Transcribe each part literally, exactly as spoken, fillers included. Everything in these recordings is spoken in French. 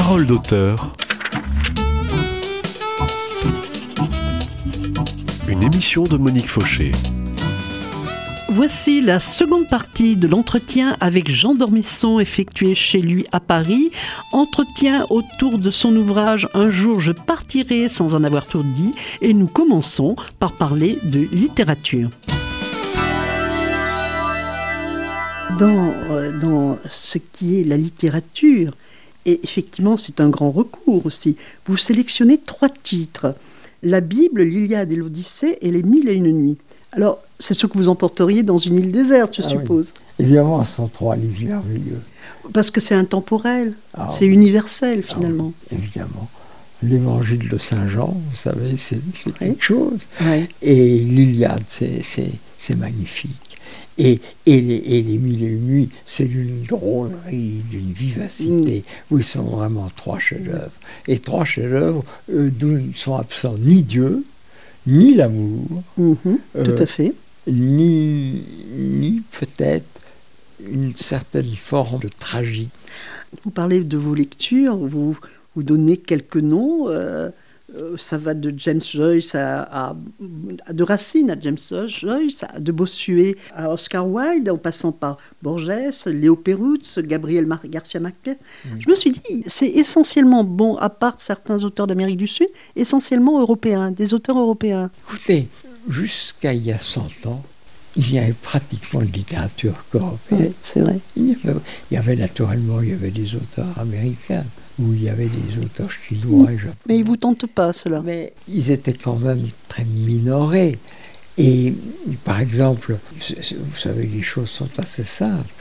Parole d'auteur. Une émission de Monique Fauché. Voici la seconde partie de l'entretien avec Jean d'Ormesson effectué chez lui à Paris. Entretien autour de son ouvrage « Un jour je partirai sans en avoir tout dit » et nous commençons par parler de littérature. Dans, euh, dans ce qui est la littérature, et effectivement c'est un grand recours aussi, vous sélectionnez trois titres. La Bible, l'Iliade et l'Odyssée et les Mille et une nuits. Alors, c'est ce que vous emporteriez dans une île déserte, je ah suppose. Oui. Évidemment, ce sont trois livres merveilleux. Parce que c'est intemporel, ah c'est oui. universel finalement. Ah oui, évidemment. L'évangile de Saint Jean, vous savez, c'est, c'est oui. quelque chose. Oui. Et l'Iliade, c'est, c'est, c'est magnifique. Et, et, les, et les Mille et une nuits, c'est d'une drôlerie, d'une vivacité. Mm. Oui, ce sont vraiment trois chefs-d'œuvre. Et trois chefs-d'œuvre euh, d'où ne sont absents ni Dieu, ni l'amour, mmh, euh, tout à fait, ni, ni peut-être une certaine forme de tragique. Vous parlez de vos lectures, vous, vous donnez quelques noms, euh, euh, ça va de James Joyce à, à, à de Racine à James Joyce, à de Bossuet à Oscar Wilde, en passant par Borges, Léo Perutz, Gabriel Mar- Garcia Marquez. Oui. Je me suis dit, c'est essentiellement, bon, à part certains auteurs d'Amérique du Sud, essentiellement européens, des auteurs européens. Écoutez, jusqu'à il y a cent ans, il y avait pratiquement de littérature qu'européenne. Oui, c'est vrai. Il y, avait, il y avait naturellement, il y avait des auteurs américains, où il y avait des auteurs chinois et japonais. Mais ils ne vous tentent pas, cela. Mais ils étaient quand même très minorés. Et par exemple, vous savez, les choses sont assez simples.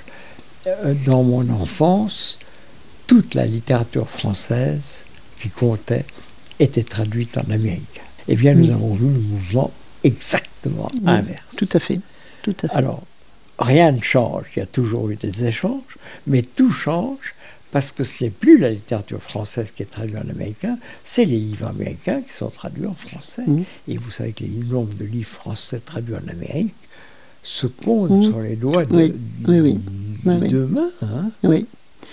Dans mon enfance, toute la littérature française qui comptait était traduite en américain. Eh bien, nous oui. avons vu le mouvement exactement oui, inverse. Tout à fait. Tout à fait. Alors, rien ne change. Il y a toujours eu des échanges, mais tout change parce que ce n'est plus la littérature française qui est traduite en américain, c'est les livres américains qui sont traduits en français. Mmh. Et vous savez que le nombre de livres français traduits en Amérique se compte mmh. sur les doigts de, oui. du, oui, oui. du oui, deux mains. Hein. Oui.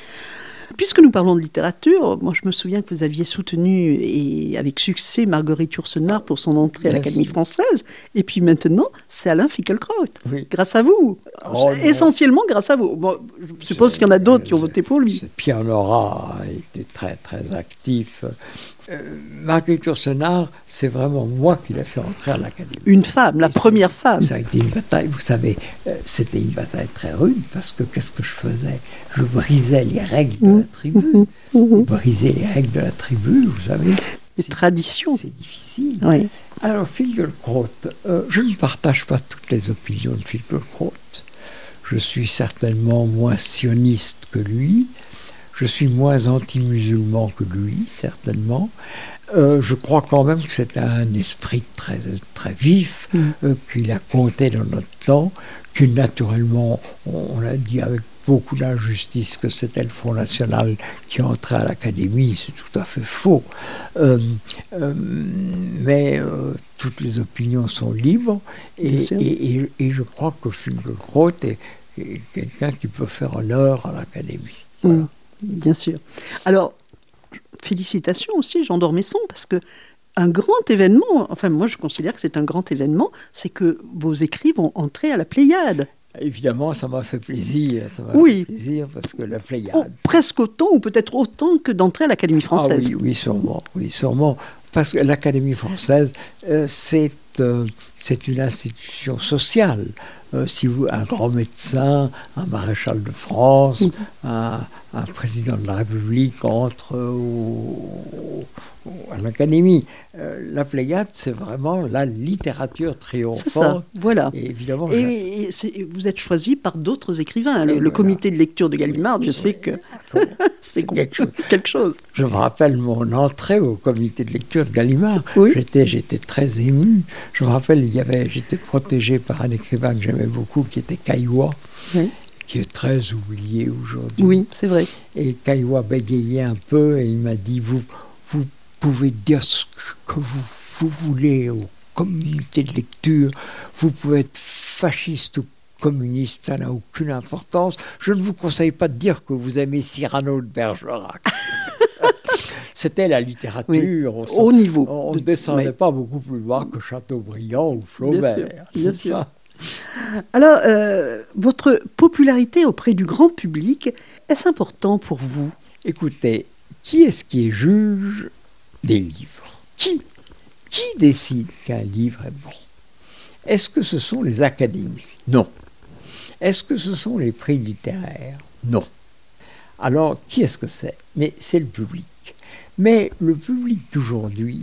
Puisque nous parlons de littérature, moi je me souviens que vous aviez soutenu et avec succès Marguerite Yourcenar pour son entrée à Bien l'Académie sûr. française, et puis maintenant c'est Alain Finkielkraut, oui. grâce à vous, oh, essentiellement non. grâce à vous. Bon, je suppose c'est, qu'il y en a d'autres qui ont voté pour lui. Pierre Nora a été très très actif. Euh, Marguerite Yourcenar, c'est vraiment moi qui l'ai fait entrer à l'Académie. Une femme, la et première ça, femme. Ça a été une bataille, vous savez, euh, c'était une bataille très rude, parce que qu'est-ce que je faisais ? Je brisais les règles de mmh. la tribu. Mmh. Mmh. Briser les règles de la tribu, vous savez. Les traditions. C'est difficile. Oui. Alors, Finkielkraut, euh, je ne partage pas toutes les opinions de Finkielkraut. Je suis certainement moins sioniste que lui. Je suis moins anti-musulman que lui, certainement. Euh, je crois quand même que c'est un esprit très, très vif, mmh. euh, qu'il a compté dans notre temps, que naturellement, on, on l'a dit avec beaucoup d'injustice, que c'était le Front National qui entrait à l'Académie, c'est tout à fait faux. Euh, euh, mais euh, toutes les opinions sont libres, et, et, et, et je crois que Finkielkraut est, est quelqu'un qui peut faire honneur à l'Académie. Voilà. Mmh. Bien sûr. Alors, félicitations aussi, Jean d'Ormesson, parce que un grand événement, enfin moi je considère que c'est un grand événement, c'est que vos écrits vont entrer à la Pléiade. Évidemment, ça m'a fait plaisir, ça m'a oui. fait plaisir parce que la Pléiade... Oh, presque autant, ou peut-être autant que d'entrer à l'Académie française. Ah oui, oui, sûrement, oui, sûrement. Parce que l'Académie française, euh, c'est, euh, c'est une institution sociale. Euh, si vous, un grand médecin, un maréchal de France, mmh. un, un président de la République entre au, au, à l'Académie. Euh, la Pléiade, c'est vraiment la littérature triomphante. C'est ça, voilà. Et évidemment, et, et c'est, vous êtes choisi par d'autres écrivains. Le, le comité de lecture de Gallimard, je oui, sais que c'est, c'est quelque, chose. quelque chose. Je me rappelle mon entrée au comité de lecture de Gallimard. Oui. J'étais, j'étais très ému. Je me rappelle, il y avait, j'étais protégé par un écrivain que j'aimais beaucoup, qui était Caillois, oui. qui est très oublié aujourd'hui. Oui, c'est vrai. Et Caillois bégayait un peu et il m'a dit, vous, vous pouvez dire ce que vous, vous voulez au comité de lecture, vous pouvez être fasciste ou communiste, ça n'a aucune importance. Je ne vous conseille pas de dire que vous aimez Cyrano de Bergerac. C'était la littérature. Oui, On au niveau. On ne de... descendait ouais. pas beaucoup plus bas que Chateaubriand ou Flaubert. Bien sûr. Bien sûr. Alors, euh, votre popularité auprès du grand public, est-ce important pour vous? Écoutez, qui est-ce qui est juge des livres? Qui Qui décide qu'un livre est bon? Est-ce que ce sont les académies? Non. Est-ce que ce sont les prix littéraires? Non. Alors, qui est-ce que c'est? Mais c'est le public. Mais le public d'aujourd'hui,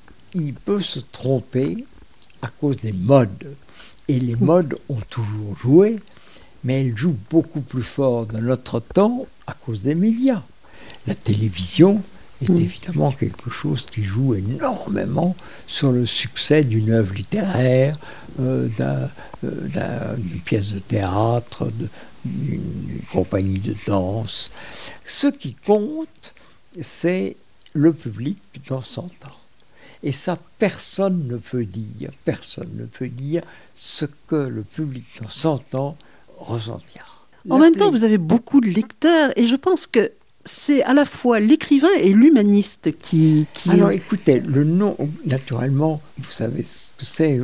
il peut se tromper à cause des modes. Et les modes ont toujours joué, mais elles jouent beaucoup plus fort dans notre temps à cause des médias. La télévision est mmh. évidemment quelque chose qui joue énormément sur le succès d'une œuvre littéraire, euh, d'un, euh, d'un, d'une pièce de théâtre, de, d'une, d'une compagnie de danse. Ce qui compte, c'est le public dans son temps. Et ça, personne ne peut dire, personne ne peut dire ce que le public dans son temps ressentira. En La même play... temps, vous avez beaucoup de lecteurs, et je pense que c'est à la fois l'écrivain et l'humaniste qui... qui... Alors écoutez, le nom, naturellement, vous savez ce que c'est.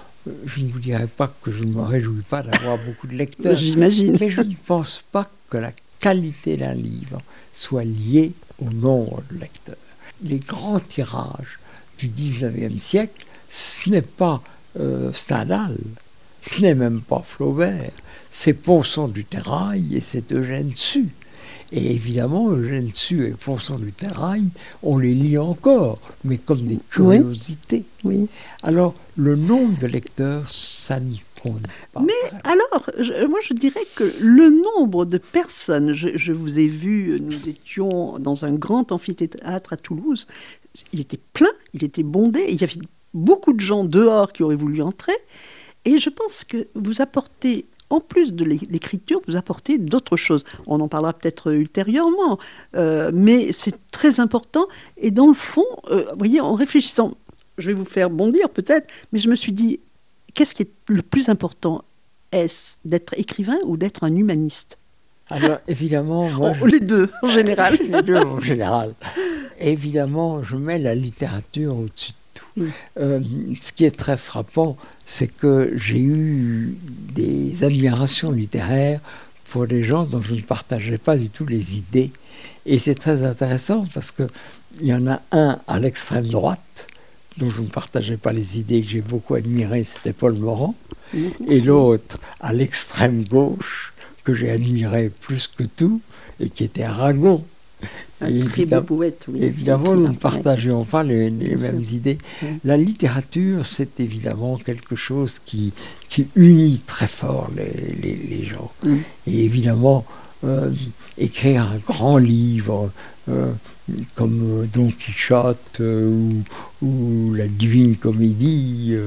Je ne vous dirai pas que je ne me réjouis pas d'avoir beaucoup de lecteurs. J'imagine. Mais je ne pense pas que la qualité d'un livre soit liée au nombre de lecteurs. Les grands tirages du dix-neuvième siècle, ce n'est pas euh, Stendhal, ce n'est même pas Flaubert, c'est Ponson du Terrail et c'est Eugène Sue. Et évidemment, Eugène Sue et Ponson du Terrail, on les lit encore, mais comme des curiosités. Oui. Oui. Alors, le nombre de lecteurs, ça ne compte pas. Mais vraiment. Alors, je, moi je dirais que le nombre de personnes, je, je vous ai vu, nous étions dans un grand amphithéâtre à Toulouse, il était plein, il était bondé, il y avait beaucoup de gens dehors qui auraient voulu entrer, et je pense que vous apportez, en plus de l'écriture, vous apportez d'autres choses. On en parlera peut-être ultérieurement, euh, mais c'est très important, et dans le fond, euh, vous voyez, en réfléchissant, je vais vous faire bondir peut-être, mais je me suis dit, qu'est-ce qui est le plus important? Est-ce d'être écrivain ou d'être un humaniste? Alors, évidemment, moi... Oh, je... Les deux, en général. Les deux, en général. Évidemment, je mets la littérature au-dessus de tout. Oui. Euh, ce qui est très frappant, c'est que j'ai eu des admirations littéraires pour des gens dont je ne partageais pas du tout les idées. Et c'est très intéressant parce qu'il y en a un à l'extrême droite, dont je ne partageais pas les idées, que j'ai beaucoup admiré, c'était Paul Morand. Oui. Et l'autre à l'extrême gauche, que j'ai admiré plus que tout, et qui était Aragon. Un et très beau poète, oui. Évidemment, nous ne partagions ouais. pas les, les mêmes sûr. idées. Ouais. La littérature, c'est évidemment quelque chose qui, qui unit très fort les, les, les gens. Mm. Et évidemment, euh, écrire un grand livre euh, comme Don Quichotte euh, ou, ou la Divine Comédie euh,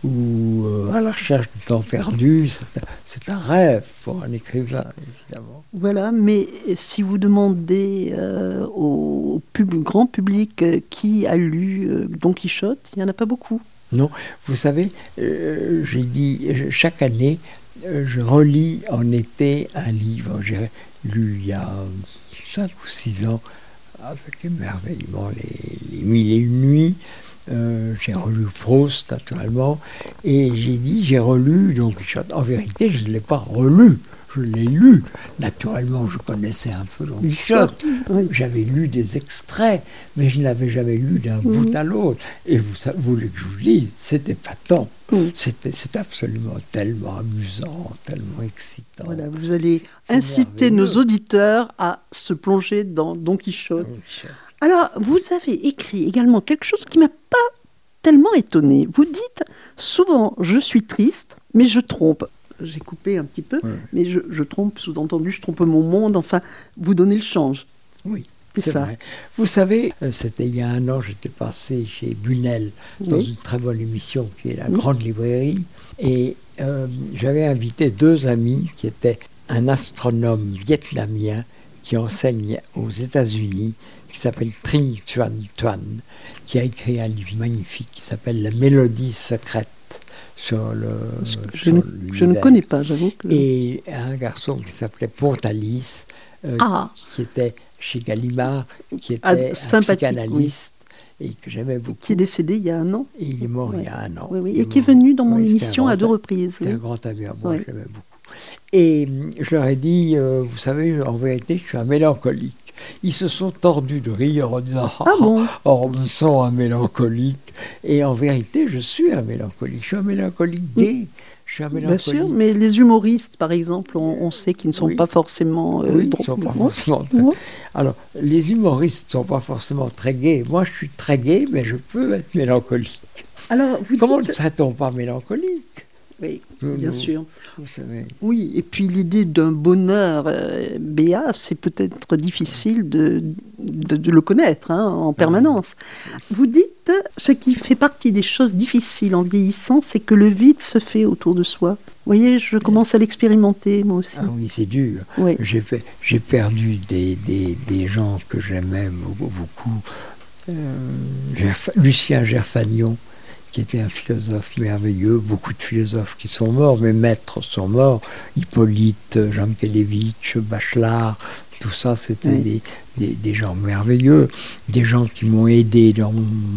ou euh, À la recherche du temps perdu, c'est un, c'est un rêve pour un écrivain, évidemment. Voilà, mais si vous demandez euh, au pub, grand public euh, qui a lu euh, Don Quichotte, il n'y en a pas beaucoup. Non, vous savez, euh, j'ai dit, chaque année, euh, je relis en été un livre. J'ai lu il y a cinq ou six ans, avec émerveillement, les, les Mille et une nuits. Euh, j'ai relu Proust, naturellement, et j'ai dit, j'ai relu Don Quichotte. En vérité, je ne l'ai pas relu, je l'ai lu. Naturellement, je connaissais un peu Don Quichotte. Oui. J'avais lu des extraits, mais je ne l'avais jamais lu d'un mmh. bout à l'autre. Et vous, vous voulez que je vous dise, c'était épatant. Mmh. C'était, c'est absolument tellement amusant, tellement excitant. Voilà, vous allez c'est, inciter c'est nos auditeurs à se plonger dans Don Quichotte. Don Quichotte. Alors, vous avez écrit également quelque chose qui ne m'a pas tellement étonné. Vous dites souvent, je suis triste, mais je trompe. J'ai coupé un petit peu, oui. mais je, je trompe, sous-entendu, je trompe mon monde, enfin, vous donnez le change. Oui, c'est, c'est ça. Vrai. Vous savez, c'était il y a un an, j'étais passé chez Bunel, dans oui. une très bonne émission qui est la oui. Grande Librairie, et euh, j'avais invité deux amis qui étaient un astronome vietnamien qui enseigne aux États-Unis, qui s'appelle Trinh Thuan Thuan, qui a écrit un livre magnifique qui s'appelle La Mélodie secrète sur le. Je, sur ne, je ne connais pas, j'avoue. Que... Et un garçon qui s'appelait Pontalis, euh, Ah. qui était chez Gallimard, qui était Ah, un sympathique, psychanalyste et que j'aimais beaucoup. Qui est décédé il y a un an. Et il est mort Ouais. il y a un an. Oui, oui. Il Et qui est mort. venu dans mon Oui, c'était un émission à deux grand- reprises. C'était Oui. un grand ami à moi, Oui. je l'aimais beaucoup. Et hum, je leur ai dit, euh, vous savez, en vérité, je suis un mélancolique. Ils se sont tordus de rire en disant, Ah bon? oh, on me sent un mélancolique. Et en vérité, je suis un mélancolique. Je suis un mélancolique gay. Je suis un Bien mélancolique. sûr, mais les humoristes, par exemple, on, on sait qu'ils ne sont Oui. pas forcément... euh, Oui, ils drôles. ne sont pas Ouais. forcément très... Ouais. Alors, les humoristes ne sont pas forcément très gays. Moi, je suis très gay, mais je peux être mélancolique. Alors, vous Comment ne dites... serait-on pas mélancolique? Oui, Nous, bien nous, sûr. Vous savez. Oui, et puis l'idée d'un bonheur euh, béat, c'est peut-être difficile de, de, de le connaître hein, en permanence. Vous dites, ce qui fait partie des choses difficiles en vieillissant, c'est que le vide se fait autour de soi. Vous voyez, je commence à l'expérimenter, moi aussi. Ah oui, c'est dur. Oui. J'ai fait- j'ai perdu des, des, des gens que j'aimais beaucoup. beaucoup. Euh, Gerf- Lucien Gerfagnon, qui était un philosophe merveilleux, beaucoup de philosophes qui sont morts, mes maîtres sont morts, Hippolyte, Jankélévitch, Bachelard, tout ça, c'était Oui. des, des, des gens merveilleux, des gens qui m'ont aidé dans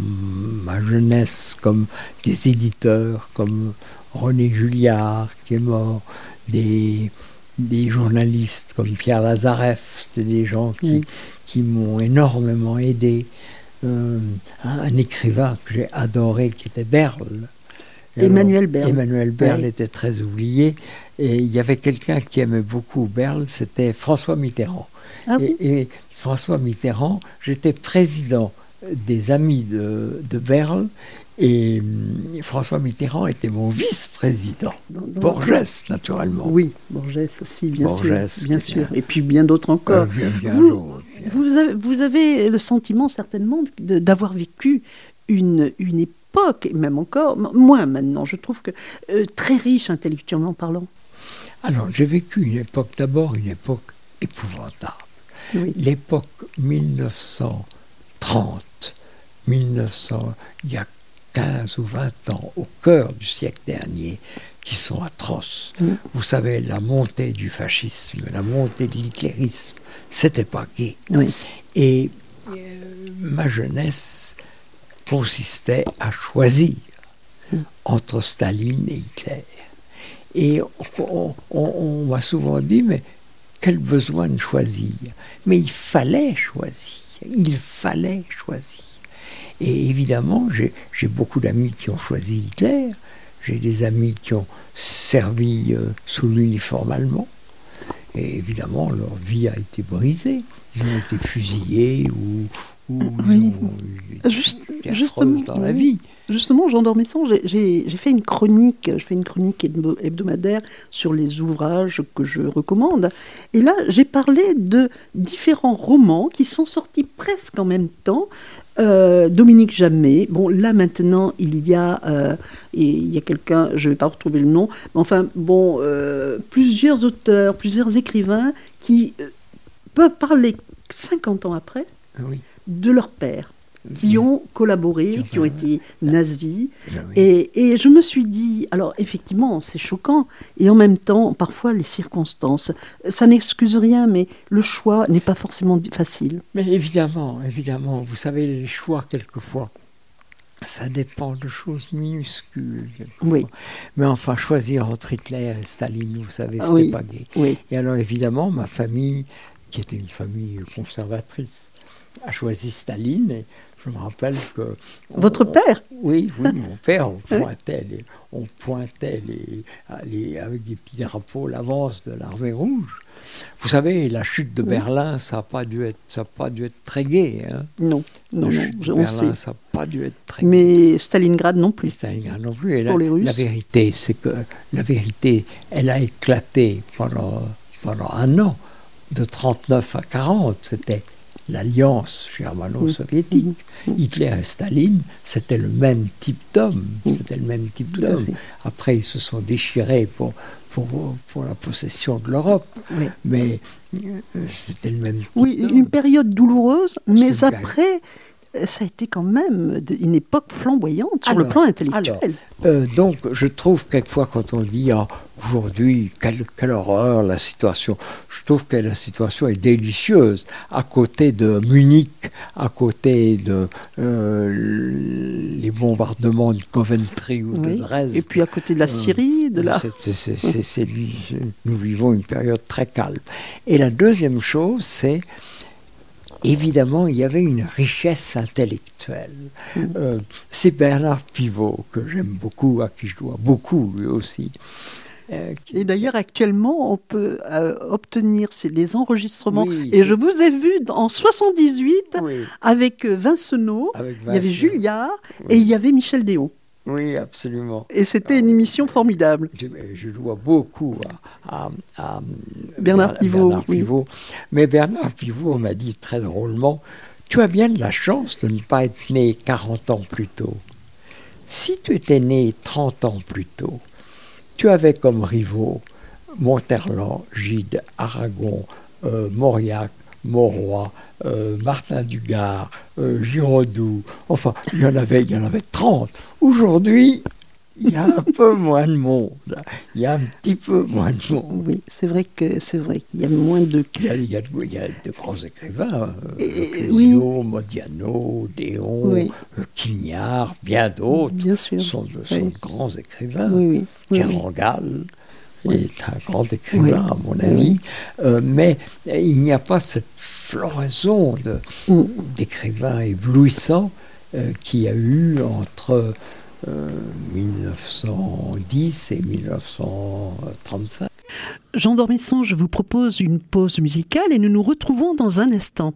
ma jeunesse, comme des éditeurs, comme René Julliard, qui est mort, des, des journalistes comme Pierre Lazareff, c'était des gens qui, Oui. qui m'ont énormément aidé. Euh, un, un écrivain que j'ai adoré qui était Berle. Et Emmanuel alors, Berle. Emmanuel Berle Oui. était très oublié. Et il y avait quelqu'un qui aimait beaucoup Berle, c'était François Mitterrand. Ah oui. et, et François Mitterrand, j'étais président des Amis de, de Berle. Et hum, François Mitterrand était mon vice-président. Dans- dans- Borges, naturellement. Oui, Borges aussi, bien Borges, sûr. Bien qui est sûr. un- Et puis bien d'autres Euh, encore. bien, bien Vous- d'autres, bien. Vous avez, vous avez le sentiment certainement de- d'avoir vécu une, une époque, et même encore, m- moins maintenant, je trouve que euh, très riche intellectuellement parlant. Alors, j'ai vécu une époque, d'abord une époque épouvantable. Oui. L'époque mille neuf cent trente, mille neuf cents, il y a quinze ou vingt ans, au cœur du siècle dernier, qui sont atroces. Mm. Vous savez, la montée du fascisme, la montée de l'hitlérisme, c'était pas gai. Oui. Et euh, ma jeunesse consistait à choisir Mm. entre Staline et Hitler. Et on, on- on m'a souvent dit, mais quel besoin de choisir? Mais il fallait choisir, il fallait choisir. Et évidemment, j'ai j'ai beaucoup d'amis qui ont choisi Hitler, j'ai des amis qui ont servi euh, sous l'uniforme allemand, et évidemment, leur vie a été brisée. Ils ont été fusillés ou, ou Oui. ils ont eu des Juste- des justement, affreuses dans la oui. vie. Justement, Jean d'Ormesson, j'ai- j'ai j'ai fait une chronique, je fais une chronique hebdo- hebdomadaire sur les ouvrages que je recommande. Et là, j'ai parlé de différents romans qui sont sortis presque en même temps. Euh, Dominique Jamais, bon là maintenant il y a, euh, et il y a quelqu'un, je ne vais pas retrouver le nom, mais enfin bon, euh, plusieurs auteurs, plusieurs écrivains qui euh, peuvent parler cinquante ans après Oui. de leur père, qui ont collaboré, qui ont été nazis. Oui. Et, et je me suis dit, alors effectivement, c'est choquant, et en même temps, parfois les circonstances, ça n'excuse rien, mais le choix n'est pas forcément di- facile. Mais évidemment, évidemment, vous savez, les choix, quelquefois, ça dépend de choses minuscules. quelquefois. Oui. Mais enfin, choisir entre Hitler et Staline, vous savez, Ah c'était oui. pas gai. Oui, Et alors, évidemment, ma famille, qui était une famille conservatrice, a choisi Staline. Et je me rappelle que... votre on- père. Oui, oui, mon père, on Oui. pointait, les, on pointait les, les- avec des petits drapeaux l'avance de l'armée rouge. Vous savez, la chute de Oui. Berlin, ça n'a pas dû être, ça a pas dû être très gai. Hein. Non, non, La non, chute de je- on Berlin, sait. ça n'a pas dû être très gai. Mais Stalingrad non Et plus. Stalingrad non plus. Et Pour la, les Russes. la vérité, c'est que la vérité, elle a éclaté pendant, pendant un an, de trente-neuf à quarante. C'était l'alliance germano-soviétique. Mhm. Hitler et Staline, c'était le même type d'homme. Mhm. C'était le même type Tout à d'homme. fait. Après, ils se sont déchirés pour, pour, pour la possession de l'Europe. Oui. Mais euh, c'était le même type Oui, d'homme. une période douloureuse, mais une période- après, ça a été quand même une époque flamboyante sur alors, le plan intellectuel. Alors, euh, donc, je trouve quelquefois quand on dit ah, aujourd'hui, quelle, quelle horreur la situation, je trouve que la situation est délicieuse. À côté de Munich, à côté de euh, les bombardements de Coventry ou Oui. de Dresde. Et puis à côté de la Syrie, de la... C'est, c'est, c'est, c'est, c'est, nous vivons une période très calme. Et la deuxième chose, c'est évidemment, il y avait une richesse intellectuelle. Mmh. Euh, c'est Bernard Pivot, que j'aime beaucoup, à qui je dois beaucoup, lui aussi. Euh, qui... Et d'ailleurs, actuellement, on peut euh, obtenir ces, des enregistrements. Oui, et je vous ai vu en soixante-dix-huit oui. avec Vincenot, avec il y avait Julliard oui. et il y avait Michel Déon. Oui, absolument. Et c'était une émission formidable. Je, je dois beaucoup à, à, à Bernard Pivot. Bernard Pivot. Oui. Mais Bernard Pivot m'a dit très drôlement, tu as bien de la chance de ne pas être né quarante ans plus tôt. Si tu étais né trente ans plus tôt, tu avais comme rivaux Montherlant, Gide, Aragon, euh, Mauriac, Mauroy, euh, Martin Dugard, euh, Giraudoux, enfin, il y en avait, il y en avait trente. Aujourd'hui, il y a un peu moins de monde. Il y a un petit peu moins de monde. Oui, c'est vrai que c'est vrai qu'il y a moins de. Il y a, il y a, il y a de grands écrivains, Et, Clésio, oui. Modiano, Déon, oui. Quignard, bien d'autres. Bien sûr. Sont de, sont oui. de grands écrivains. Oui, oui. oui Kerangal oui. est un grand écrivain, oui. à mon avis, oui. euh, mais il n'y a pas cette floraison de, mm. d'écrivains éblouissants euh, qu'il y a eu entre euh, mille neuf cent dix et mille neuf cent trente-cinq. Jean d'Ormesson, je vous propose une pause musicale et nous nous retrouvons dans un instant.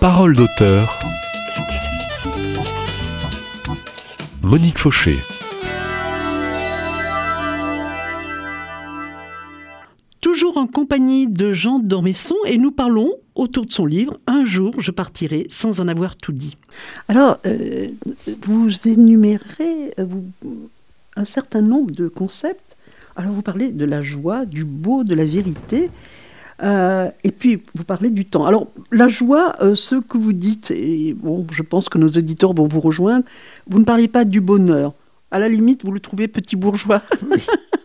Parole d'auteur. Monique Fauché. Toujours en compagnie de Jean d'Ormesson, et nous parlons autour de son livre « Un jour, je partirai sans en avoir tout dit ». Alors, euh, vous énumérez vous, un certain nombre de concepts. Alors, vous parlez de la joie, du beau, de la vérité, euh, et puis vous parlez du temps. Alors, la joie, euh, ce que vous dites, et bon, je pense que nos auditeurs vont vous rejoindre, vous ne parlez pas du bonheur. À la limite, vous le trouvez petit bourgeois. Oui.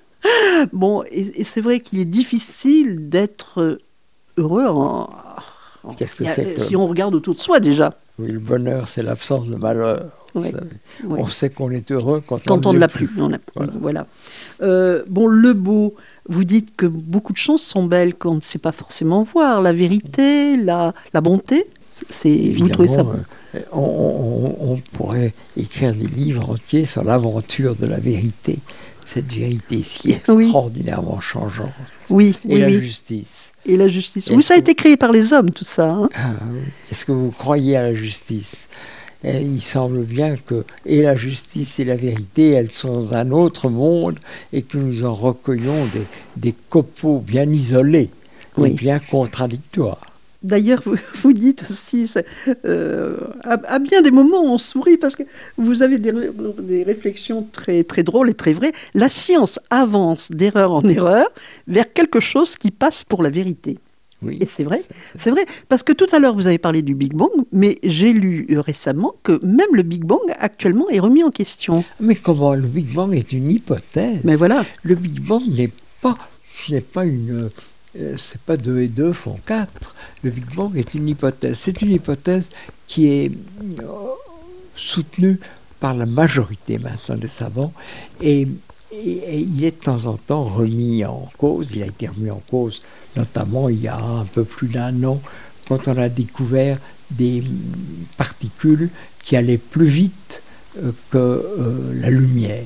Bon, et, et c'est vrai qu'il est difficile d'être heureux en, en, Qu'est-ce que a, c'est que... si on regarde autour de soi déjà. Oui, le bonheur, c'est l'absence de malheur. Vous Oui, savez. Oui. On sait qu'on est heureux quand, quand on ne ne l'a plus. plus. On a, voilà. voilà. Euh, bon, le beau, vous dites que beaucoup de choses sont belles qu'on ne sait pas forcément voir. La vérité, la, la bonté, c'est, vous trouvez ça beau? euh, on, on, on pourrait écrire des livres entiers sur l'aventure de la vérité. Cette vérité si extraordinairement oui. changeante. Oui, et oui, la oui. justice. Et la justice. Oui, ça a vous... été créé par les hommes, tout ça. Hein. Ah, oui. Est-ce que vous croyez à la justice? Et il semble bien que et la justice et la vérité, elles sont dans un autre monde et que nous en recueillons des, des copeaux bien isolés oui. et bien contradictoires. D'ailleurs, vous, vous dites aussi, euh, à, à bien des moments, on sourit parce que vous avez des, des réflexions très, très drôles et très vraies. La science avance d'erreur en erreur vers quelque chose qui passe pour la vérité. Oui, et c'est vrai, c'est, c'est... c'est vrai, parce que tout à l'heure, vous avez parlé du Big Bang, mais j'ai lu récemment que même le Big Bang, actuellement, est remis en question. Mais comment? Le Big Bang est une hypothèse. Mais voilà. Le Big Bang n'est pas, ce n'est pas une... Euh, c'est pas deux et deux font quatre. Le Big Bang est une hypothèse. C'est une hypothèse qui est euh, soutenue par la majorité maintenant des savants et, et, et il est de temps en temps remis en cause. Il a été remis en cause notamment il y a un peu plus d'un an quand on a découvert des particules qui allaient plus vite euh, que euh, la lumière.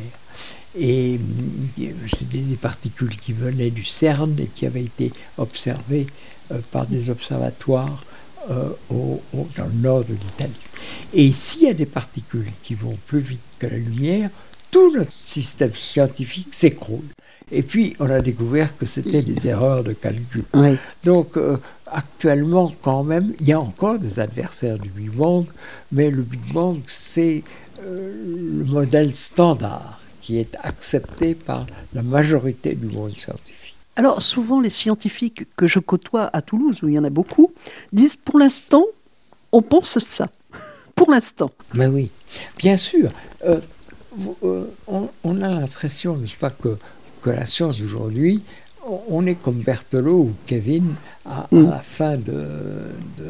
Et c'était des particules qui venaient du CERN et qui avaient été observées euh, par des observatoires euh, au, au, dans le nord de l'Italie. Et s'il y a des particules qui vont plus vite que la lumière, tout notre système scientifique s'écroule. Et puis, on a découvert que c'était des erreurs de calcul. Oui. Donc, euh, actuellement, quand même, il y a encore des adversaires du Big Bang, mais le Big Bang, c'est euh, le modèle standard qui est accepté par la majorité du monde scientifique. Alors, souvent, les scientifiques que je côtoie à Toulouse, où il y en a beaucoup, disent, pour l'instant, on pense ça. Pour l'instant. Mais oui, bien sûr. Euh, euh, on, on a l'impression, n'est-ce pas, que, que la science d'aujourd'hui, on, on est comme Berthelot ou Kevin à, mm. à la fin de, de,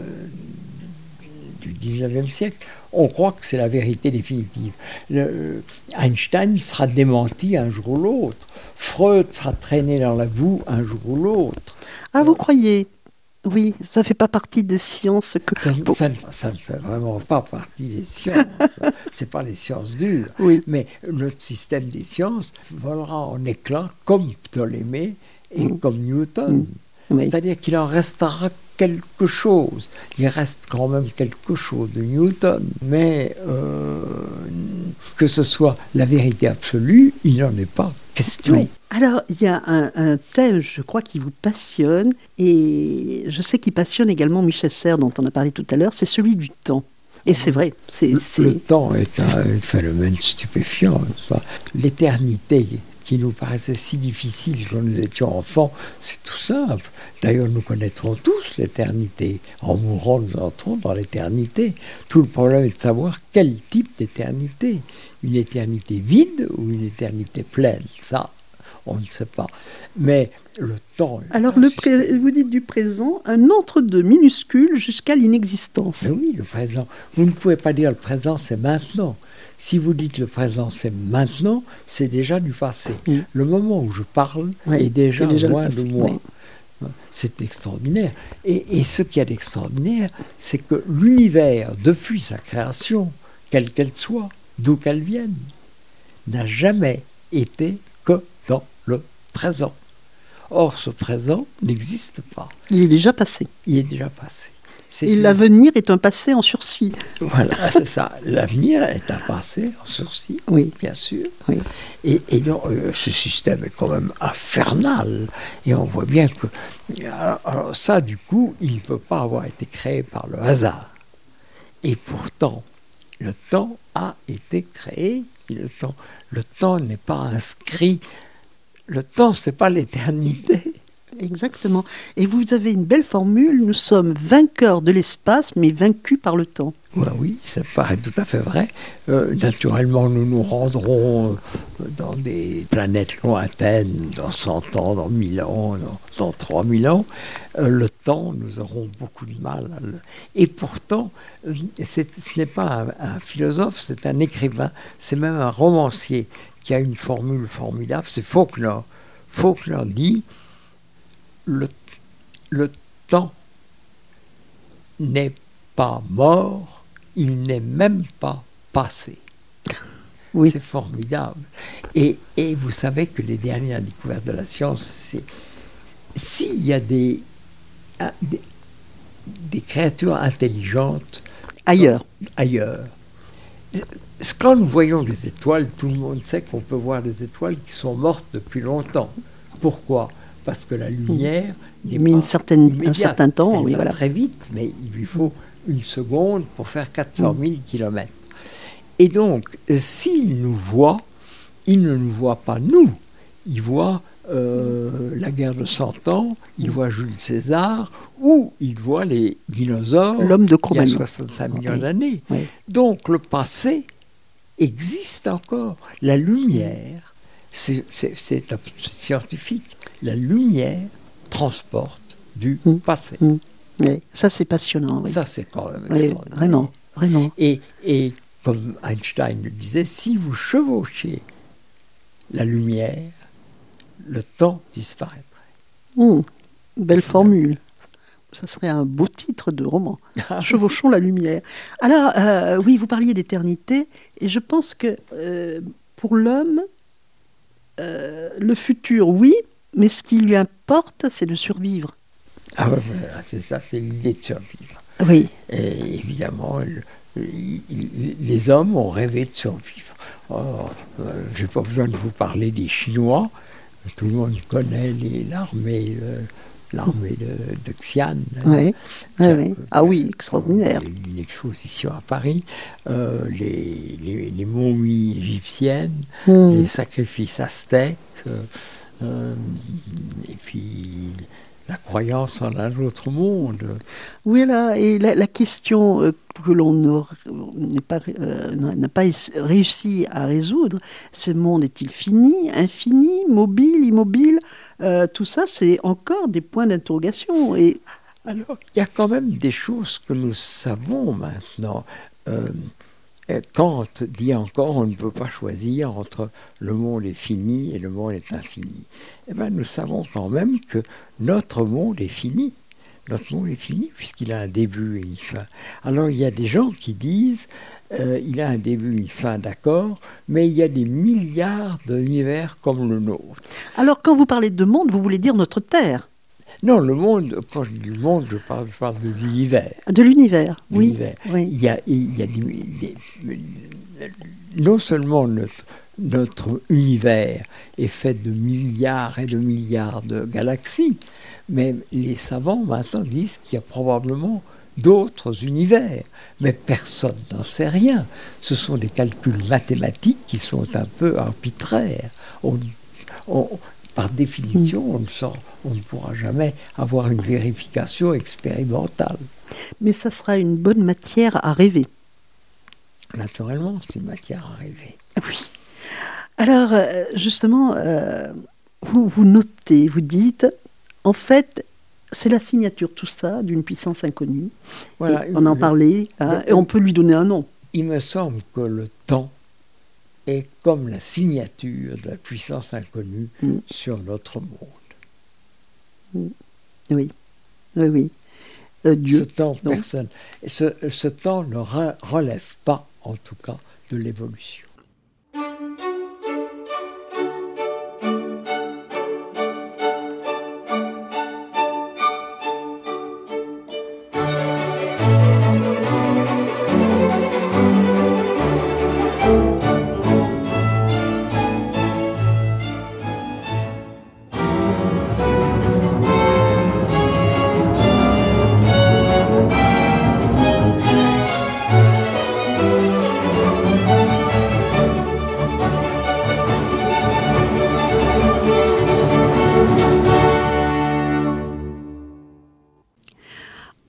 du dix-neuvième siècle. On croit que c'est la vérité définitive. Le, Einstein sera démenti un jour ou l'autre. Freud sera traîné dans la boue un jour ou l'autre. Ah, vous croyez? Oui, ça ne fait pas partie des sciences que... Ça, ça, ça ne fait vraiment pas partie des sciences. Ce n'est pas les sciences dures. Oui. Mais notre système des sciences volera en éclats comme Ptolémée et mmh. comme Newton. Mmh. Oui. C'est-à-dire qu'il en restera quelque chose. Il reste quand même quelque chose de Newton. Mais euh, que ce soit la vérité absolue, il n'en est pas question. Oui. Alors, il y a un, un thème, je crois, qui vous passionne, et je sais qu'il passionne également Michel Serres, dont on a parlé tout à l'heure, c'est celui du temps. Et c'est vrai. C'est, le, c'est... le temps est un, un phénomène stupéfiant. L'éternité qui nous paraissait si difficile quand nous étions enfants, c'est tout simple. D'ailleurs, nous connaîtrons tous l'éternité. En mourant, nous entrons dans l'éternité. Tout le problème est de savoir quel type d'éternité. Une éternité vide ou une éternité pleine. Ça, on ne sait pas. Mais le temps... Alors, le pré... vous dites du présent, un entre-deux minuscule jusqu'à l'inexistence. Mais oui, le présent. Vous ne pouvez pas dire le présent, c'est maintenant. Si vous dites le présent, c'est maintenant, c'est déjà du passé. Oui. Le moment où je parle oui, est déjà, déjà loin de moi. Oui. C'est extraordinaire. Et, et ce qu'il y a d'extraordinaire, c'est que l'univers, depuis sa création, quelle qu'elle soit, d'où qu'elle vienne, n'a jamais été que dans le présent. Or, ce présent n'existe pas. Il est déjà passé. Il est déjà passé. C'est Et une- l'avenir est un passé en sursis. Voilà, c'est ça. L'avenir est un passé en sursis, Oui. bien sûr. Oui. Et, et donc, euh, ce système est quand même infernal. Et on voit bien que... Alors, alors ça, du coup, il ne peut pas avoir été créé par le hasard. Et pourtant, le temps a été créé. Et le temps, le temps n'est pas inscrit. Le temps, c'est pas l'éternité. Exactement. Et vous avez une belle formule, nous sommes vainqueurs de l'espace, mais vaincus par le temps. Ouais, oui, ça paraît tout à fait vrai. Euh, naturellement, nous nous rendrons euh, dans des planètes lointaines, dans cent ans, dans mille ans, dans, dans trois mille ans. Euh, le temps, nous aurons beaucoup de mal. À le... Et pourtant, euh, c'est, ce n'est pas un, un philosophe, c'est un écrivain, c'est même un romancier qui a une formule formidable, c'est Faulkner. Faulkner dit le, le temps n'est pas mort, il n'est même pas passé. Oui. C'est formidable. Et, et vous savez que les dernières découvertes de la science, c'est s'il y a des, ah, des, des créatures intelligentes Ailleurs. ailleurs, quand nous voyons des étoiles, tout le monde sait qu'on peut voir des étoiles qui sont mortes depuis longtemps. Pourquoi ? Parce que la lumière n'est Mais pas une certaine, un immédiate. certain temps, Elle oui, va voilà. très vite, mais il lui faut une seconde pour faire quatre cent mille kilomètres. Et donc, s'il nous voit, il ne nous voit pas nous. Il voit euh, la guerre de Cent Ans, il voit Jules César, ou il voit les dinosaures L'homme de il y a Cro-Magnon. soixante-cinq millions Oui. d'années. Oui. Donc, le passé existe encore. La lumière, c'est, c'est, c'est, c'est scientifique, la lumière transporte du Mm. passé. Mm. Oui. Ça, c'est passionnant. Oui. Ça, c'est quand même Oui, extraordinaire. vraiment, vraiment. Et, et comme Einstein le disait, si vous chevauchez la lumière, le temps disparaîtrait. Mm. Belle formule. Ça serait un beau titre de roman. Chevauchons la lumière. Alors, euh, oui, vous parliez d'éternité, et je pense que euh, pour l'homme, euh, le futur, oui, mais ce qui lui importe, c'est de survivre. Ah ouais, voilà, c'est ça, c'est l'idée de survivre. Oui. Et évidemment, le, le, les hommes ont rêvé de survivre. Oh, euh, je n'ai pas besoin de vous parler des Chinois. Tout le monde connaît les, l'armée, euh, l'armée de, de Xi'an. Oui. Qui Oui, a- oui. Ah oui, extraordinaire. Il y a eu une exposition à Paris, euh, les, les, les momies égyptiennes, Mm. les sacrifices aztèques, euh, euh, et puis la croyance en un autre monde. Oui, là, et la, la question euh, que l'on n'aur- n'est pas, euh, n'a n'a pas es- réussi à résoudre, ce monde est-il fini, infini, mobile, immobile? Euh, tout ça, c'est encore des points d'interrogation. Et Alors, il y a quand même des choses que nous savons maintenant. Euh, Kant dit encore on ne peut pas choisir entre le monde est fini et le monde est infini. Eh bien, nous savons quand même que notre monde est fini. Notre monde est fini puisqu'il a un début et une fin. Alors, il y a des gens qui disent euh, il a un début, une fin, d'accord, mais il y a des milliards d'univers comme le nôtre. alors, quand vous parlez de monde, vous voulez dire notre Terre, Non, le monde, quand je dis le monde, je parle, je parle de l'univers. de l'univers. Oui, L'univers. oui. Il y a, il y a des, des- non seulement notre, notre univers est fait de milliards et de milliards de galaxies, mais les savants maintenant disent qu'il y a probablement d'autres univers. Mais personne n'en sait rien. Ce sont des calculs mathématiques qui sont un peu arbitraires. On, on, par définition, on ne, sort, on ne pourra jamais avoir une vérification expérimentale. Mais ça sera une bonne matière à rêver. Naturellement, c'est une matière à rêver. Oui. Alors, euh, justement, euh, vous, vous notez, vous dites, en fait, c'est la signature, tout ça, d'une puissance inconnue. Voilà, Et on en le- parlait, hein, le- et on peut lui donner un nom. Il me semble que le temps est comme la signature de la puissance inconnue Mm. sur notre monde. Oui, oui, oui. Euh, Dieu. Ce temps, donc. personne. Ce, ce temps ne re- relève pas, en tout cas, de l'évolution.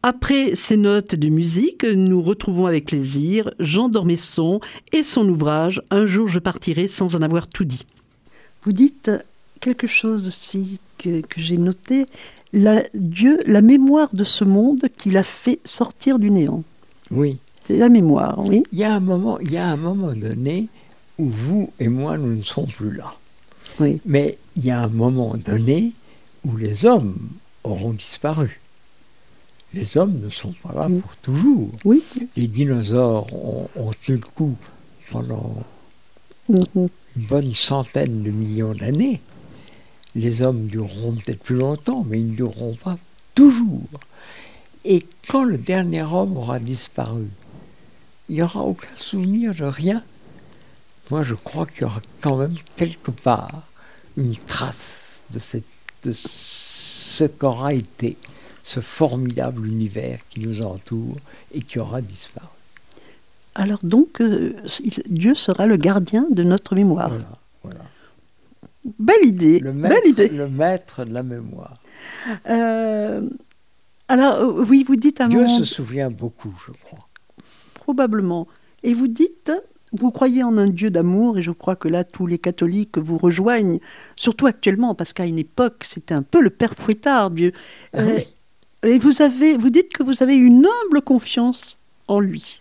Après ces notes de musique, nous retrouvons avec plaisir Jean d'Ormesson et son ouvrage « Un jour je partirai sans en avoir tout dit ». Vous dites quelque chose aussi que, que j'ai noté, la, Dieu, la mémoire de ce monde qu'il a fait sortir du néant. Oui. C'est la mémoire, oui. Il y a un moment, il y a un moment donné où vous et moi, nous ne sommes plus là. Oui. Mais il y a un moment donné où les hommes auront disparu. Les hommes ne sont pas là oui. pour toujours. Oui. Les dinosaures ont, ont tenu le coup pendant mm-hmm. une bonne centaine de millions d'années. Les hommes dureront peut-être plus longtemps, mais ils ne dureront pas toujours. Et quand le dernier homme aura disparu, il n'y aura aucun souvenir de rien. Moi, je crois qu'il y aura quand même quelque part une trace de, cette, de ce qu'aura été ce formidable univers qui nous entoure et qui aura disparu. Alors donc, euh, Dieu sera le gardien de notre mémoire. Voilà, voilà. Belle idée, Le maître, belle idée. Le maître de la mémoire. Euh, alors, euh, oui, vous dites un Dieu moment... se souvient beaucoup, je crois. Probablement. Et vous dites, vous croyez en un Dieu d'amour, et je crois que là, tous les catholiques vous rejoignent, surtout actuellement, parce qu'à une époque, c'était un peu le père Fouettard, Dieu. Ah, euh, oui. Et vous, avez, vous dites que vous avez une humble confiance en lui.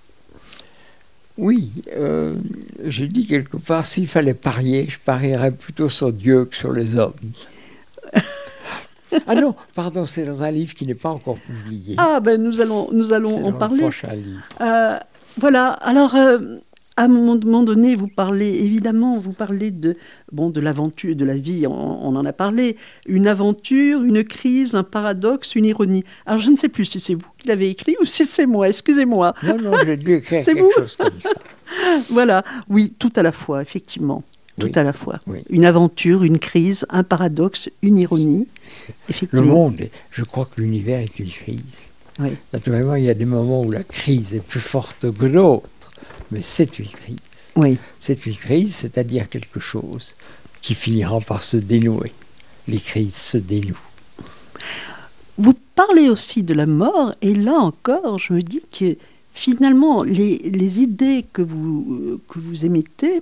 Oui, euh, j'ai dit quelque part, s'il fallait parier, je parierais plutôt sur Dieu que sur les hommes. Ah non, pardon, c'est dans un livre qui n'est pas encore publié. Ah ben nous allons, nous allons c'est en dans parler. Le prochain livre. Euh, voilà, alors... Euh, à un moment donné, vous parlez, évidemment, vous parlez de, bon, de l'aventure, de la vie, on, on en a parlé, une aventure, une crise, un paradoxe, une ironie. Alors, je ne sais plus si c'est vous qui l'avez écrit ou si c'est moi, excusez-moi. Non, non, j'ai dû écrire C'est quelque vous chose comme ça. Voilà, oui, tout à la fois, effectivement, tout Oui. à la fois. Oui. Une aventure, une crise, un paradoxe, une ironie, effectivement. Le monde, est, je crois que l'univers est une crise. Oui. Naturellement, il y a des moments où la crise est plus forte que d'autres. Mais c'est une crise. Oui. C'est une crise, c'est-à-dire quelque chose qui finira par se dénouer. Les crises se dénouent. Vous parlez aussi de la mort, et là encore, je me dis que finalement, les, les idées que vous, que vous émettez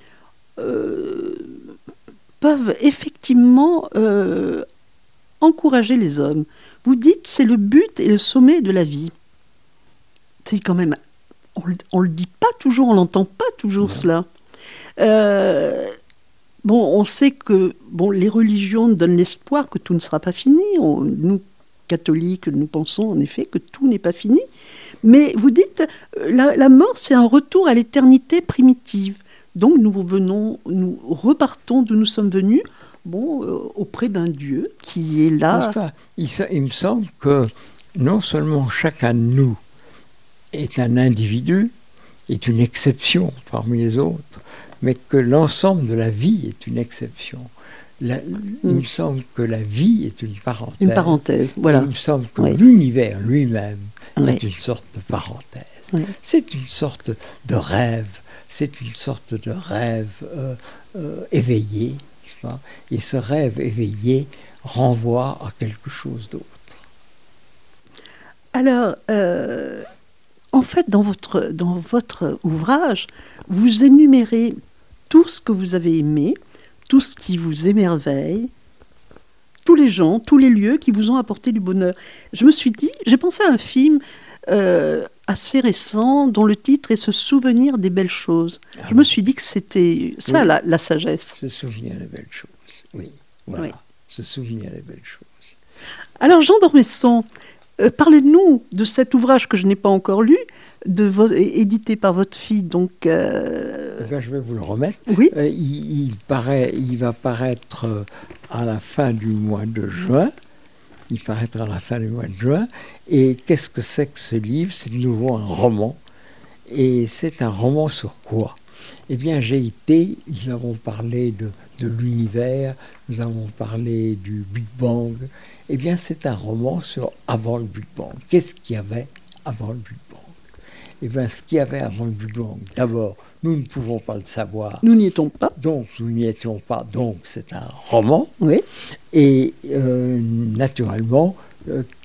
euh, peuvent effectivement euh, encourager les hommes. Vous dites c'est le but et le sommet de la vie. C'est quand même... On ne le dit pas toujours, on n'entend pas toujours ouais. cela. Euh, bon, on sait que bon, les religions donnent l'espoir que tout ne sera pas fini. On, nous, catholiques, nous pensons en effet que tout n'est pas fini. Mais vous dites, la, la mort, c'est un retour à l'éternité primitive. Donc nous revenons, nous repartons d'où nous sommes venus, bon, euh, auprès d'un Dieu qui est là. Pas, il, il me semble que non seulement chacun de nous est un individu, est une exception parmi les autres, mais que l'ensemble de la vie est une exception. La, mm. Il me semble que la vie est une parenthèse. Une parenthèse, voilà. Il me semble que oui. l'univers lui-même oui. est une sorte de parenthèse. Oui. C'est une sorte de rêve, c'est une sorte de rêve euh, euh, éveillé, n'est-ce pas ? Et ce rêve éveillé renvoie à quelque chose d'autre. Alors, euh... en fait, dans votre, dans votre ouvrage, vous énumérez tout ce que vous avez aimé, tout ce qui vous émerveille, tous les gens, tous les lieux qui vous ont apporté du bonheur. Je me suis dit, j'ai pensé à un film euh, assez récent dont le titre est « Se souvenir des belles choses ah ». Je oui. me suis dit que c'était ça, oui. la, la sagesse. Se souvenir des belles choses, oui. Voilà. Oui. Se souvenir des belles choses. Alors, Jean d'Ormesson, Euh, parlez-nous de cet ouvrage que je n'ai pas encore lu, de vo- édité par votre fille. Donc, euh... eh bien, je vais vous le remettre. Oui. Euh, il, il, paraît, il va paraître à la fin du mois de juin. Il paraîtra à la fin du mois de juin. Et qu'est-ce que c'est que ce livre ? C'est de nouveau un roman. Et c'est un roman sur quoi ? Eh bien, j'ai été, nous avons parlé de, de l'univers, nous avons parlé du Big Bang. Eh bien, c'est un roman sur avant le Big Bang. Qu'est-ce qu'il y avait avant le Big Bang ? Eh bien, ce qu'il y avait avant le Big Bang, d'abord, nous ne pouvons pas le savoir. Nous n'y étions pas. Donc, nous n'y étions pas. Donc, c'est un roman. Oui. Et, euh, naturellement, euh,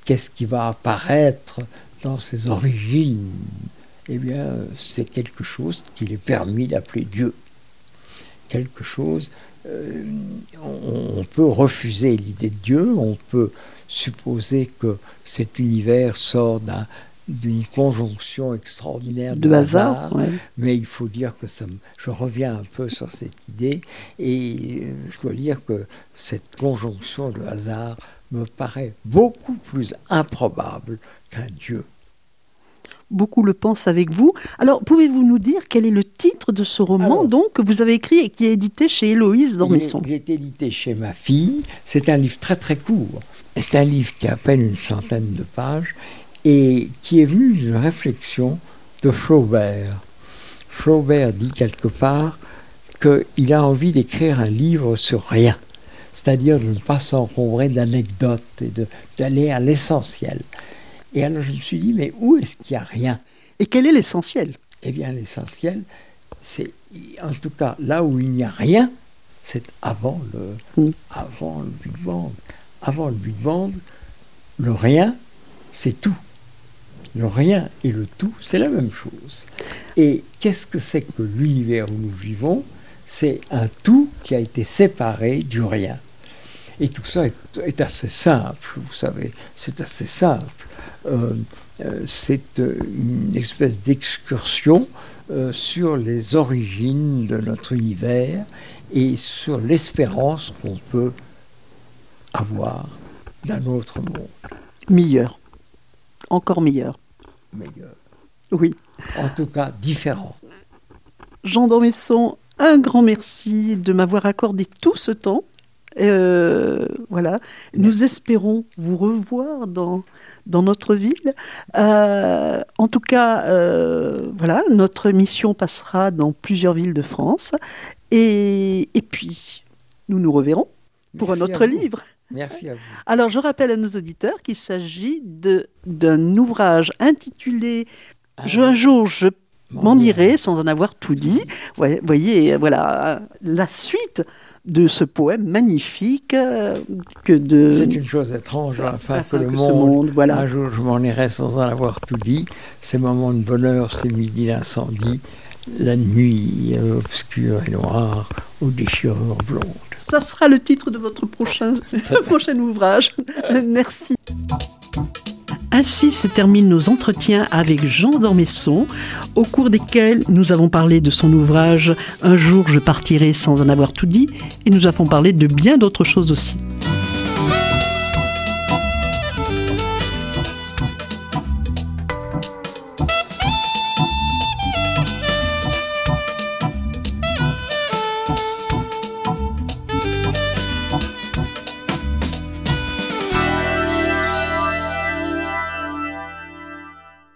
qu'est-ce qui va apparaître dans ses origines? Eh bien, c'est quelque chose qu'il est permis d'appeler Dieu. Quelque chose, euh, on, on peut refuser l'idée de Dieu, on peut supposer que cet univers sort d'un, d'une conjonction extraordinaire de, de hasard, hasard ouais. Mais il faut dire que ça, je reviens un peu sur cette idée, et je dois dire que cette conjonction de hasard me paraît beaucoup plus improbable qu'un Dieu. Beaucoup le pensent avec vous. Alors, pouvez-vous nous dire quel est le titre de ce roman Alors, donc, que vous avez écrit et qui est édité chez Héloïse d'Ormesson? Il est, il est édité chez ma fille. C'est un livre très très court. C'est un livre qui a à peine une centaine de pages et qui est venu d'une réflexion de Flaubert. Flaubert dit quelque part qu'il a envie d'écrire un livre sur rien, c'est-à-dire de ne pas s'encombrer d'anecdotes et de, d'aller à l'essentiel. Et alors je me suis dit, mais où est-ce qu'il n'y a rien? Et quel est l'essentiel? Eh bien l'essentiel, c'est, en tout cas, là où il n'y a rien, c'est avant le, mm. avant le Big Bang. Avant le Big Bang, le rien, c'est tout. Le rien et le tout, c'est la même chose. Et qu'est-ce que c'est que l'univers où nous vivons? C'est un tout qui a été séparé du rien. Et tout ça est, est assez simple, vous savez, c'est assez simple. Euh, euh, c'est euh, une espèce d'excursion euh, sur les origines de notre univers et sur l'espérance qu'on peut avoir d'un autre monde. Meilleur. Encore meilleur. Meilleur. Oui. En tout cas, différent. Jean d'Ormesson, un grand merci de m'avoir accordé tout ce temps. Euh, voilà. Nous espérons vous revoir dans, dans notre ville. Euh, en tout cas, euh, voilà, notre mission passera dans plusieurs villes de France. Et, et puis, nous nous reverrons pour Merci un autre livre. Merci à vous. Alors, je rappelle à nos auditeurs qu'il s'agit de, d'un ouvrage intitulé ah, « Je, un jour, je m'en irai sans en avoir tout dit ». Vous voyez, voilà, la suite de ce poème magnifique euh, que de... C'est une chose étrange, à la fin que, que le monde, monde voilà. Un jour, je m'en irai sans en avoir tout dit. Ces moments de bonheur, ces midis d'incendie, la nuit euh, obscure et noire, aux déchirures blondes. Ça sera le titre de votre prochain, prochain ouvrage. Merci. Ainsi se terminent nos entretiens avec Jean d'Ormesson, au cours desquels nous avons parlé de son ouvrage « Un jour je partirai sans en avoir tout dit » et nous avons parlé de bien d'autres choses aussi.